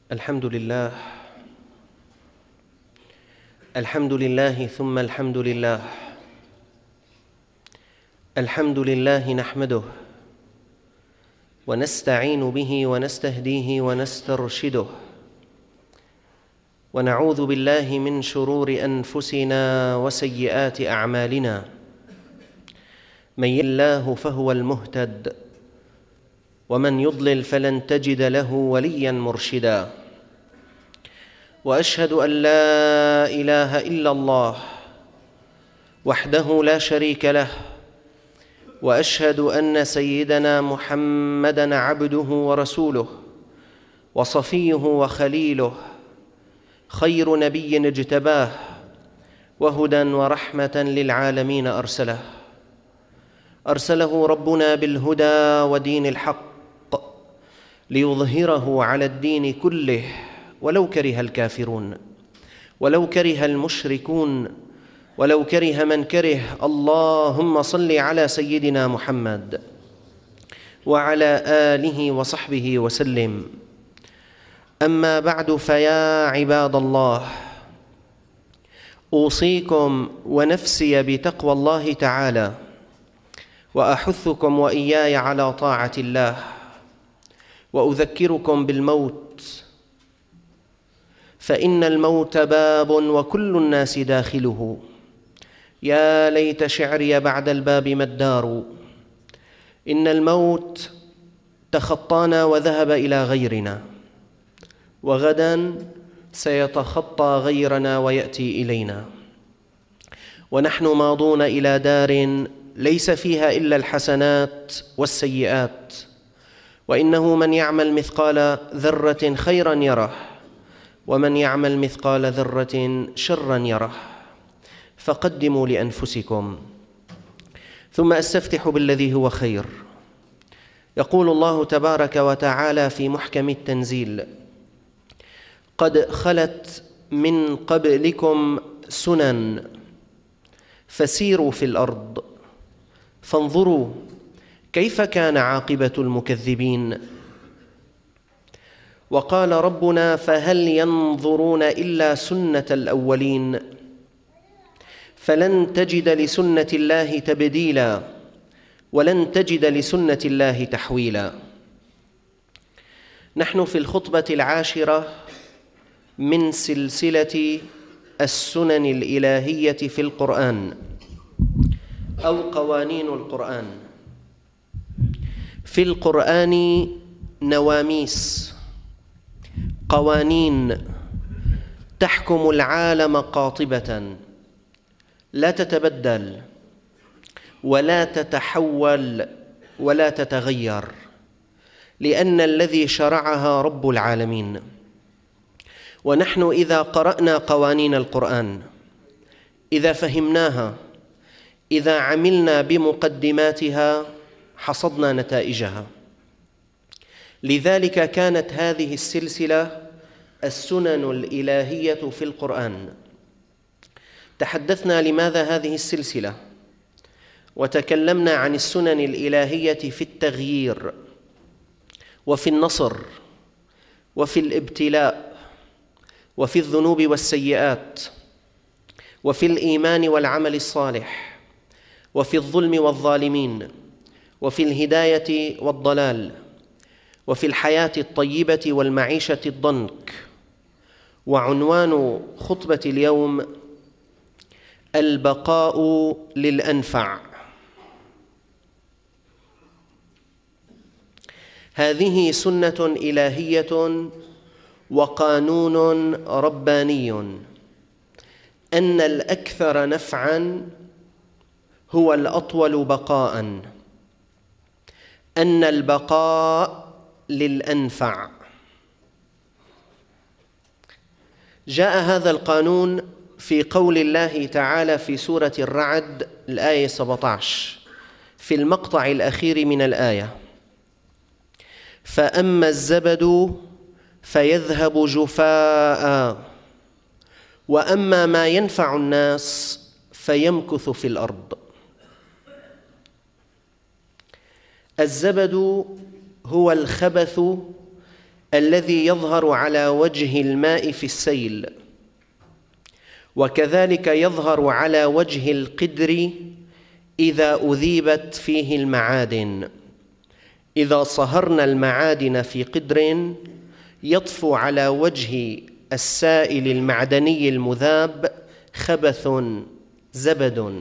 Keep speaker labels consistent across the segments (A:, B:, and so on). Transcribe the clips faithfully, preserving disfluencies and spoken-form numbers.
A: الحمد لله الحمد لله ثم الحمد لله الحمد لله نحمده ونستعين به ونستهديه ونسترشده ونعوذ بالله من شرور أنفسنا وسيئات أعمالنا. من يهد الله فهو المهتد ومن يضلل فلن تجد له وليا مرشدا. وأشهد أن لا إله إلا الله وحده لا شريك له، وأشهد أن سيدنا محمدًا عبده ورسوله وصفيه وخليله، خير نبي اجتباه وهدى ورحمة للعالمين أرسله أرسله ربنا بالهدى ودين الحق ليظهره على الدين كله ولو كره الكافرون، ولو كره المشركون، ولو كره من كره. اللهم صل على سيدنا محمد وعلى آله وصحبه وسلم. أما بعد، فيا عباد الله، أوصيكم ونفسي بتقوى الله تعالى، وأحثكم وإياي على طاعة الله، وأذكركم بالموت، فإن الموت باب وكل الناس داخله. يا ليت شعري بعد الباب ما الدار، إن الموت تخطانا وذهب إلى غيرنا، وغداً سيتخطى غيرنا ويأتي إلينا، ونحن ماضون إلى دار ليس فيها إلا الحسنات والسيئات. وإنه من يعمل مثقال ذرة خيراً يره، ومن يعمل مثقال ذرة شراً يره، فقدموا لأنفسكم. ثم أستفتح بالذي هو خير. يقول الله تبارك وتعالى في محكم التنزيل: قد خلت من قبلكم سنن فسيروا في الأرض فانظروا كيف كان عاقبة المكذبين. وقال ربنا: فهل ينظرون إلا سنة الأولين فلن تجد لسنة الله تبديلا ولن تجد لسنة الله تحويلا. نحن في الخطبة العاشرة من سلسلة السنن الإلهية في القرآن أو قوانين القرآن. في القرآن نواميس، قوانين تحكم العالم قاطبة، لا تتبدل ولا تتحول ولا تتغير، لأن الذي شرعها رب العالمين. ونحن إذا قرأنا قوانين القرآن، إذا فهمناها، إذا عملنا بمقدماتها، حصدنا نتائجها. لذلك كانت هذه السلسلة السنن الإلهية في القرآن. تحدثنا لماذا هذه السلسلة، وتكلمنا عن السنن الإلهية في التغيير وفي النصر وفي الابتلاء وفي الذنوب والسيئات وفي الإيمان والعمل الصالح وفي الظلم والظالمين وفي الهداية والضلال وفي الحياة الطيبة والمعيشة الضنك. وعنوان خطبة اليوم: البقاء للأنفع. هذه سنة إلهية وقانون رباني، أن الأكثر نفعاً هو الأطول بقاءً، أن البقاء للأنفع. جاء هذا القانون في قول الله تعالى في سورة الرعد الآية سبعة عشر في المقطع الأخير من الآية: فأما الزبد فيذهب جفاء وأما ما ينفع الناس فيمكث في الأرض. الزبد هو الخبث الذي يظهر على وجه الماء في السيل، وكذلك يظهر على وجه القدر إذا أذيبت فيه المعادن. إذا صهرنا المعادن في قدر يطفو على وجه السائل المعدني المذاب خبث زبد،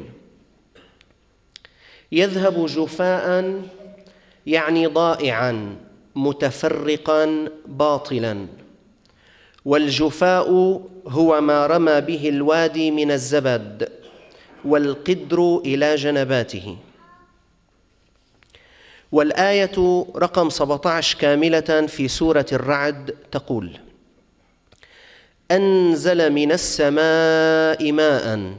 A: يذهب جفاء يعني ضائعا متفرقا باطلا، والجفاء هو ما رمى به الوادي من الزبد، والقدر إلى جنباته. والآية رقم سبعة عشر كاملة في سورة الرعد تقول: أنزل من السماء ماء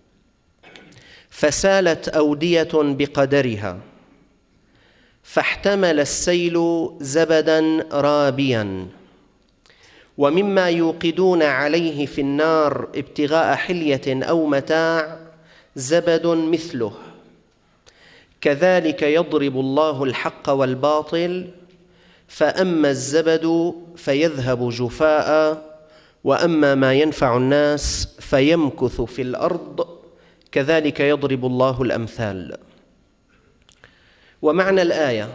A: فسالت أودية بقدرها فاحتمل السيل زبدا رابيا، ومما يوقدون عليه في النار ابتغاء حلية أو متاع زبد مثله، كذلك يضرب الله الحق والباطل، فأما الزبد فيذهب جفاء، وأما ما ينفع الناس فيمكث في الأرض، كذلك يضرب الله الأمثال. ومعنى الآية: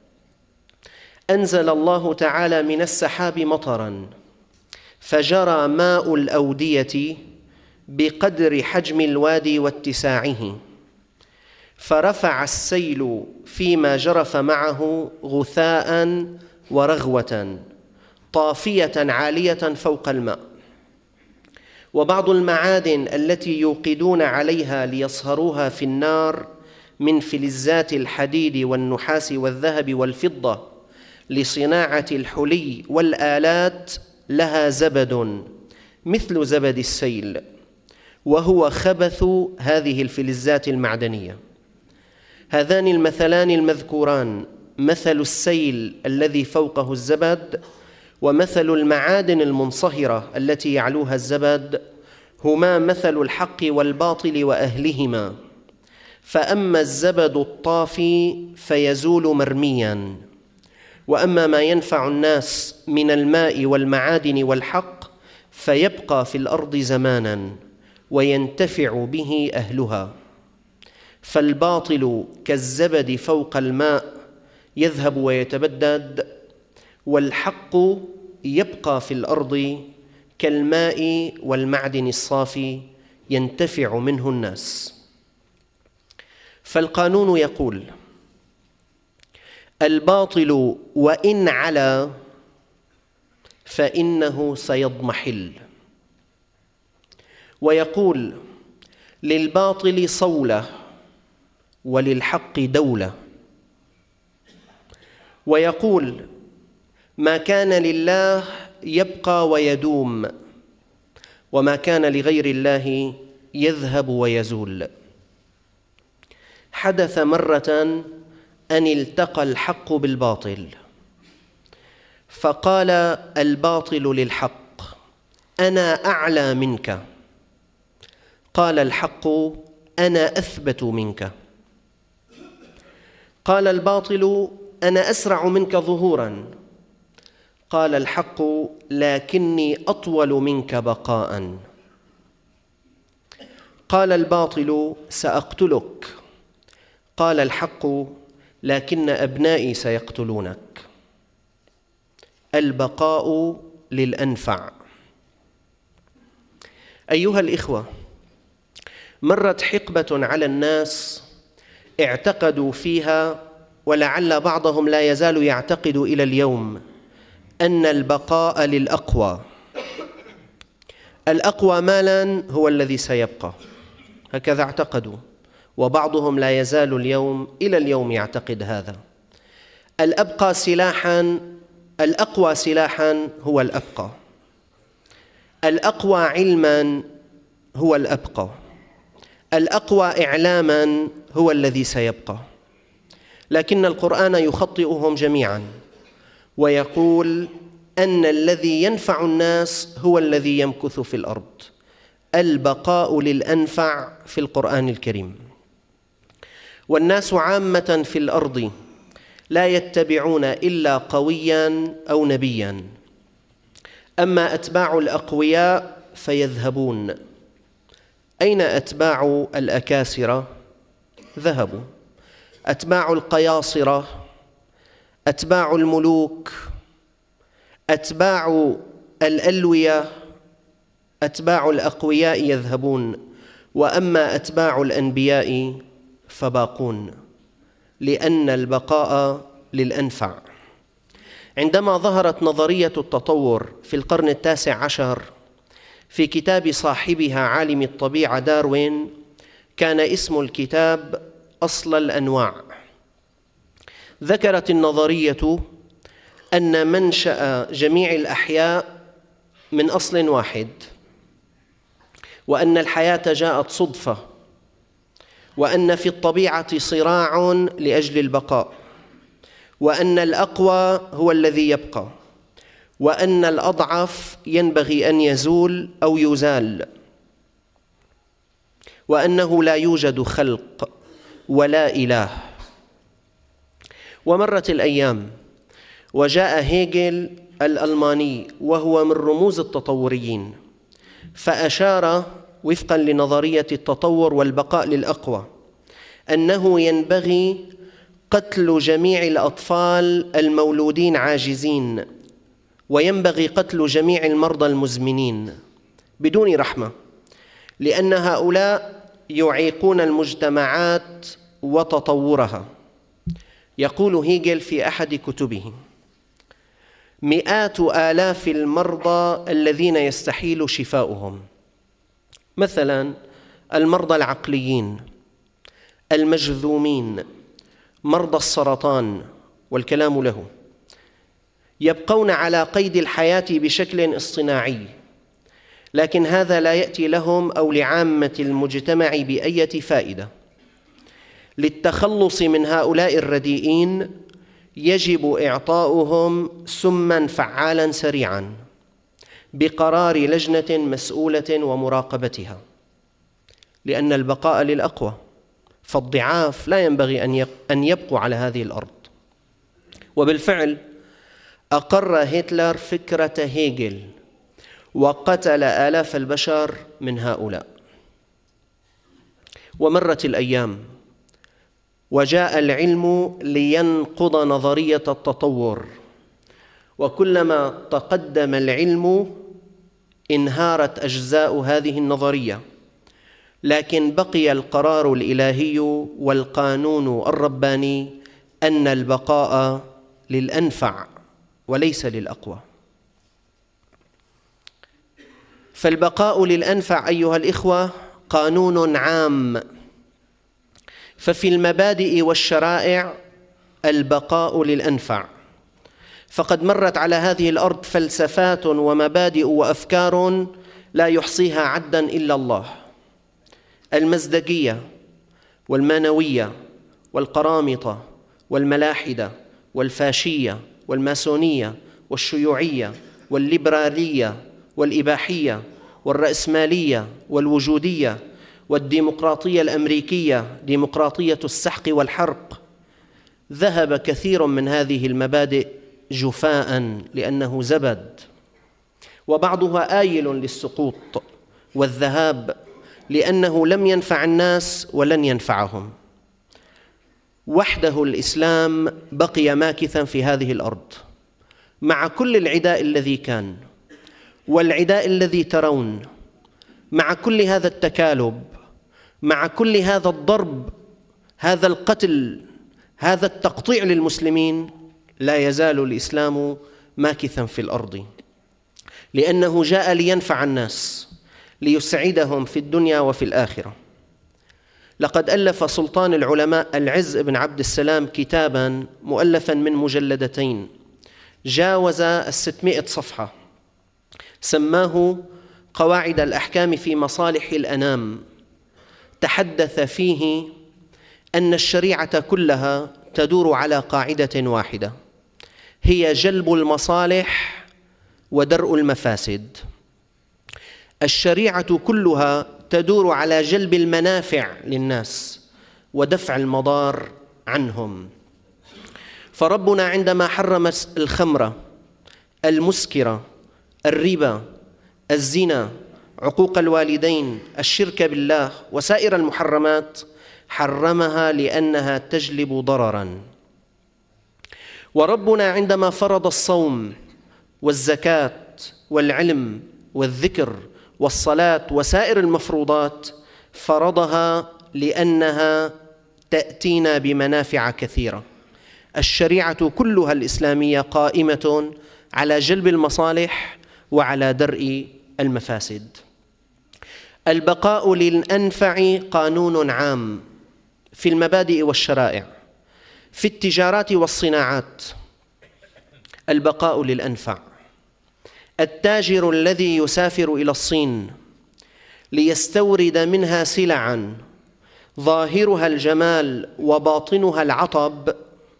A: أنزل الله تعالى من السحاب مطراً فجرى ماء الأودية بقدر حجم الوادي واتساعه، فرفع السيل فيما جرف معه غثاء ورغوة طافية عالية فوق الماء. وبعض المعادن التي يوقدون عليها ليصهروها في النار من فلزات الحديد والنحاس والذهب والفضة لصناعة الحلي والآلات لها زبد مثل زبد السيل، وهو خبث هذه الفلزات المعدنية. هذان المثلان المذكوران، مثل السيل الذي فوقه الزبد ومثل المعادن المنصهرة التي يعلوها الزبد، هما مثل الحق والباطل وأهلهما. فأما الزبد الطافي فيزول مرمياً، وأما ما ينفع الناس من الماء والمعادن والحق فيبقى في الأرض زماناً وينتفع به أهلها. فالباطل كالزبد فوق الماء يذهب ويتبدد، والحق يبقى في الأرض كالماء والمعدن الصافي ينتفع منه الناس. فالقانون يقول: الباطل وإن علا فإنه سيضمحل. ويقول: للباطل صولة وللحق دولة. ويقول: ما كان لله يبقى ويدوم، وما كان لغير الله يذهب ويزول. حدث مرة أن التقى الحق بالباطل، فقال الباطل للحق: أنا أعلى منك. قال الحق: أنا أثبت منك. قال الباطل: أنا أسرع منك ظهوراً. قال الحق: لكني أطول منك بقاءً. قال الباطل: سأقتلك. قال الحق: لكن أبنائي سيقتلونك. البقاء للأنفع. أيها الإخوة، مرت حقبة على الناس اعتقدوا فيها، ولعل بعضهم لا يزال يعتقد إلى اليوم، أن البقاء للأقوى. الأقوى مالاً هو الذي سيبقى، هكذا اعتقدوا، وبعضهم لا يزال اليوم إلى اليوم يعتقد هذا. الأبقى سلاحاً، الأقوى سلاحاً هو الأبقى. الأقوى علماً هو الأبقى. الأقوى إعلاماً هو الذي سيبقى. لكن القرآن يخطئهم جميعاً ويقول أن الذي ينفع الناس هو الذي يمكث في الأرض. البقاء للأنفع في القرآن الكريم. والناس عامة في الأرض لا يتبعون إلا قويا أو نبيا، أما أتباع الأقوياء فيذهبون. أين أتباع الأكاسرة؟ ذهبوا. أتباع القياصرة، أتباع الملوك، أتباع الألوية، أتباع الأقوياء يذهبون، وأما أتباع الأنبياء فباقون، لأن البقاء للأنفع. عندما ظهرت نظرية التطور في القرن التاسع عشر في كتاب صاحبها عالم الطبيعة داروين، كان اسم الكتاب أصل الأنواع. ذكرت النظرية أن منشأ جميع الأحياء من أصل واحد، وأن الحياة جاءت صدفة، وأن في الطبيعة صراع لأجل البقاء، وأن الأقوى هو الذي يبقى، وأن الأضعف ينبغي أن يزول أو يزال، وأنه لا يوجد خلق ولا إله. ومرت الأيام وجاء هيجل الألماني، وهو من رموز التطوريين، فأشار وفقاً لنظرية التطور والبقاء للأقوى أنه ينبغي قتل جميع الأطفال المولودين عاجزين، وينبغي قتل جميع المرضى المزمنين بدون رحمة، لأن هؤلاء يعيقون المجتمعات وتطورها. يقول هيجل في أحد كتبه: مئات آلاف المرضى الذين يستحيل شفاؤهم، مثلا المرضى العقليين، المجذومين، مرضى السرطان والكلام له، يبقون على قيد الحياة بشكل اصطناعي، لكن هذا لا يأتي لهم أو لعامة المجتمع بأية فائدة. للتخلص من هؤلاء الرديئين يجب إعطاؤهم سماً فعالاً سريعاً بقرار لجنة مسؤولة ومراقبتها، لأن البقاء للأقوى، فالضعاف لا ينبغي أن يبقوا على هذه الأرض. وبالفعل أقر هتلر فكرة هيجل وقتل آلاف البشر من هؤلاء. ومرت الأيام وجاء العلم لينقض نظرية التطور، وكلما تقدم العلم انهارت أجزاء هذه النظرية، لكن بقي القرار الإلهي والقانون الرباني أن البقاء للأنفع وليس للأقوى. فالبقاء للأنفع أيها الإخوة قانون عام، ففي المبادئ والشرائع البقاء للأنفع، فقد مرت على هذه الأرض فلسفات ومبادئ وأفكار لا يحصيها عداً إلا الله: المزدجية والمانوية والقرامطة والملاحدة والفاشية والماسونية والشيوعية والليبرالية والإباحية والرأسمالية والوجودية والديمقراطية الأمريكية، ديمقراطية السحق والحرق. ذهب كثير من هذه المبادئ جفاء لأنه زبد، وبعضها آيل للسقوط والذهاب لأنه لم ينفع الناس ولن ينفعهم. وحده الإسلام بقي ماكثاً في هذه الأرض مع كل العداء الذي كان والعداء الذي ترون، مع كل هذا التكالب، مع كل هذا الضرب، هذا القتل، هذا التقطيع للمسلمين، لا يزال الإسلام ماكثاً في الأرض، لأنه جاء لينفع الناس، ليسعدهم في الدنيا وفي الآخرة. لقد ألف سلطان العلماء العز بن عبد السلام كتاباً مؤلفاً من مجلدتين جاوز الستمائة صفحة، سماه قواعد الأحكام في مصالح الأنام. تحدث فيه أن الشريعة كلها تدور على قاعدة واحدة، هي جلب المصالح ودرء المفاسد. الشريعة كلها تدور على جلب المنافع للناس ودفع المضار عنهم. فربنا عندما حرم الخمر، المسكرة، الربا، الزنا، عقوق الوالدين، الشرك بالله وسائر المحرمات، حرمها لأنها تجلب ضرراً. وربنا عندما فرض الصوم والزكاة والعلم والذكر والصلاة وسائر المفروضات، فرضها لأنها تأتينا بمنافع كثيرة. الشريعة كلها الإسلامية قائمة على جلب المصالح وعلى درء المفاسد. البقاء للأنفع قانون عام في المبادئ والشرائع، في التجارات والصناعات. البقاء للأنفع. التاجر الذي يسافر إلى الصين ليستورد منها سلعاً ظاهرها الجمال وباطنها العطب،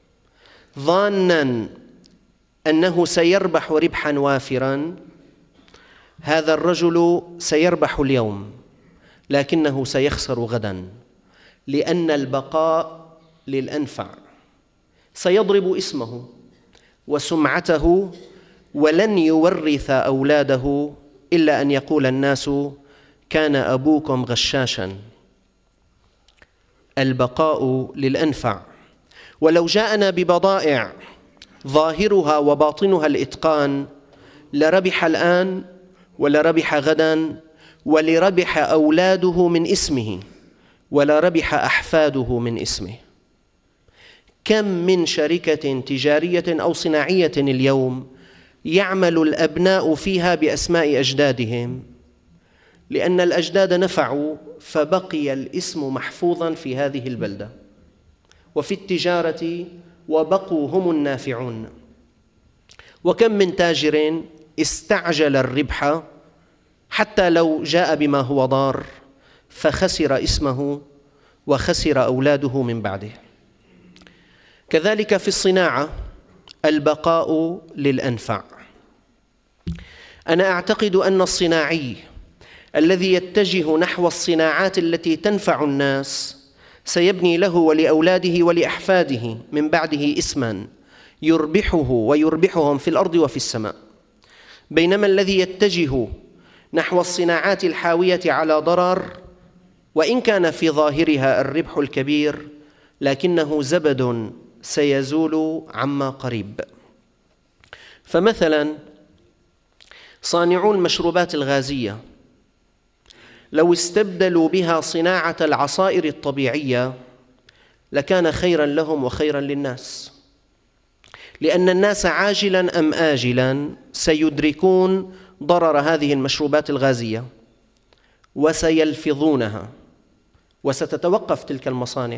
A: ظاناً أنه سيربح ربحاً وافراً، هذا الرجل سيربح اليوم لكنه سيخسر غداً، لأن البقاء للأنفع. سيضرب اسمه وسمعته ولن يورث أولاده إلا أن يقول الناس كان أبوكم غشاشاً. البقاء للأنفع. ولو جاءنا ببضائع ظاهرها وباطنها الإتقان لربح الآن ولربح غداً، ولربح أولاده من اسمه ولربح أحفاده من اسمه. كم من شركة تجارية أو صناعية اليوم يعمل الأبناء فيها بأسماء أجدادهم، لأن الأجداد نفعوا فبقي الاسم محفوظاً في هذه البلدة. وفي التجارة وبقوا هم النافعون. وكم من تاجر استعجل الربح حتى لو جاء بما هو ضار، فخسر اسمه وخسر أولاده من بعده. كذلك في الصناعة البقاء للأنفع. أنا أعتقد أن الصناعي الذي يتجه نحو الصناعات التي تنفع الناس سيبني له ولأولاده ولأحفاده من بعده اسماً يربحه ويربحهم في الأرض وفي السماء، بينما الذي يتجه نحو الصناعات الحاوية على ضرر، وإن كان في ظاهرها الربح الكبير، لكنه زبد سيزول عما قريب. فمثلاً صانعو المشروبات الغازية لو استبدلوا بها صناعة العصائر الطبيعية لكان خيراً لهم وخيراً للناس، لأن الناس عاجلاً أم آجلاً سيدركون ضرر هذه المشروبات الغازية وسيلفظونها، وستتوقف تلك المصانع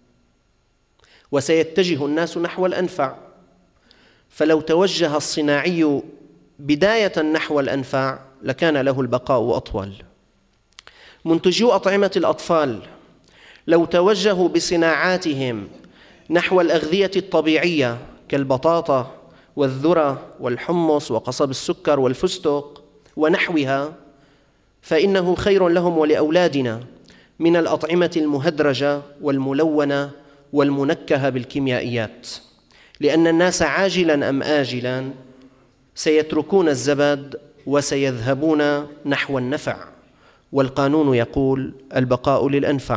A: وسيتجه الناس نحو الأنفع. فلو توجه الصناعي بداية نحو الأنفع لكان له البقاء أطول. منتجو أطعمة الأطفال لو توجهوا بصناعاتهم نحو الأغذية الطبيعية كالبطاطا والذرة والحمص وقصب السكر والفستق ونحوها، فإنه خير لهم ولأولادنا من الأطعمة المهدرجة والملونة والمنكهة بالكيميائيات، لأن الناس عاجلاً أم آجلاً سيتركون الزبد وسيذهبون نحو النفع، والقانون يقول البقاء للأنفع.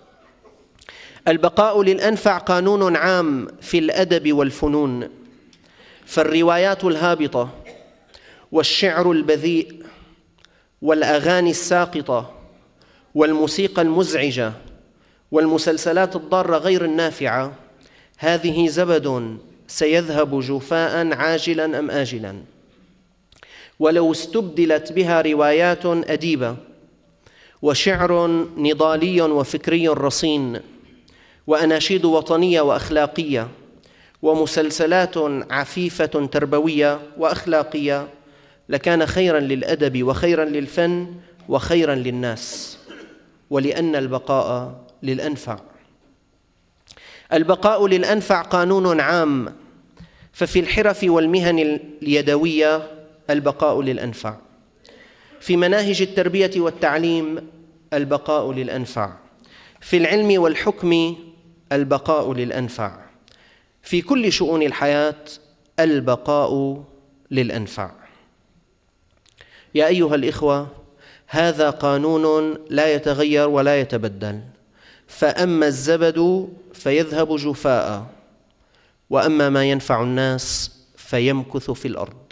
A: البقاء للأنفع قانون عام في الأدب والفنون، فالروايات الهابطة والشعر البذيء والأغاني الساقطة والموسيقى المزعجة والمسلسلات الضارة غير النافعة، هذه زبد سيذهب جفاء عاجلاً أم آجلاً. ولو استبدلت بها روايات أديبة وشعر نضالي وفكري رصين وأناشيد وطنية وأخلاقية ومسلسلات عفيفة تربوية وأخلاقية، لكان خيراً للأدب وخيراً للفن وخيراً للناس، ولأن البقاء للأنفع. البقاء للأنفع قانون عام، ففي الحرف والمهن اليدوية البقاء للأنفع، في مناهج التربية والتعليم البقاء للأنفع، في العلم والحكم البقاء للأنفع، في كل شؤون الحياة البقاء للأنفع. يا أيها الإخوة، هذا قانون لا يتغير ولا يتبدل، فأما الزبد فيذهب جفاء، وأما ما ينفع الناس فيمكث في الأرض.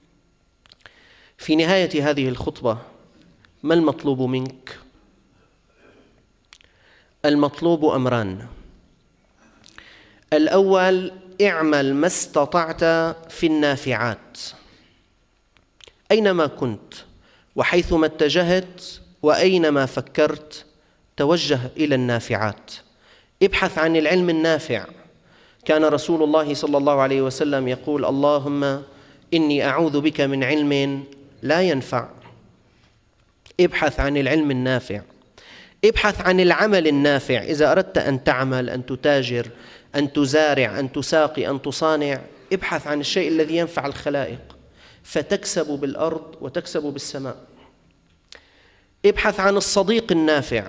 A: في نهاية هذه الخطبة ما المطلوب منك؟ المطلوب أمران. الأول: اعمل ما استطعت في النافعات، أينما كنت وحيثما اتجهت وأينما فكرت توجه إلى النافعات، ابحث عن العلم النافع. كان رسول الله صلى الله عليه وسلم يقول: اللهم إني أعوذ بك من علم لا ينفع. ابحث عن العلم النافع، ابحث عن العمل النافع. إذا أردت أن تعمل، أن تتاجر، أن تزارع، أن تساقي، أن تصانع، ابحث عن الشيء الذي ينفع الخلائق فتكسب بالأرض وتكسب بالسماء. ابحث عن الصديق النافع،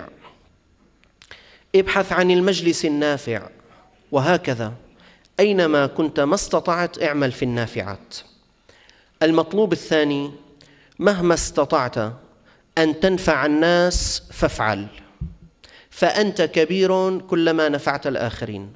A: ابحث عن المجلس النافع، وهكذا أينما كنت ما استطعت اعمل في النافعات. المطلوب الثاني: مهما استطعت أن تنفع الناس فافعل، فأنت كبير كلما نفعت الآخرين،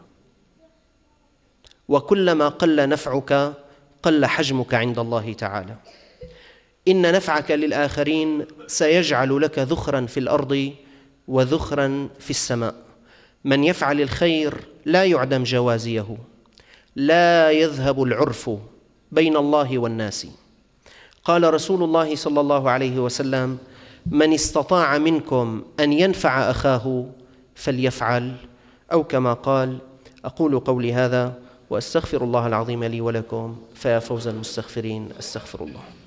A: وكلما قل نفعك قل حجمك عند الله تعالى. إن نفعك للآخرين سيجعل لك ذخرا في الأرض وذخرا في السماء. من يفعل الخير لا يعدم جوازيه، لا يذهب العرف بين الله والناس. قال رسول الله صلى الله عليه وسلم: من استطاع منكم أن ينفع أخاه فليفعل، أو كما قال. أقول قولي هذا وأستغفر الله العظيم لي ولكم، فيا فوز المستغفرين. أستغفر الله.